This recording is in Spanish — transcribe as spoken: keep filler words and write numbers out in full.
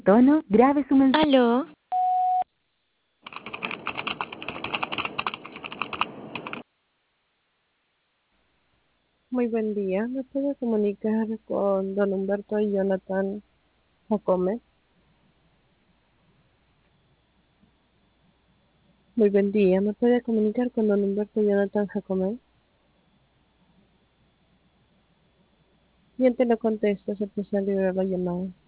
Tono, grabe su mensaje. Aló, Muy buen día. ¿Me puede comunicar con don Humberto y Jonathan Jacome? Muy buen día. ¿Me puede comunicar con don Humberto y Jonathan Jacome? Bien, te lo contesto, se procede a la llamada.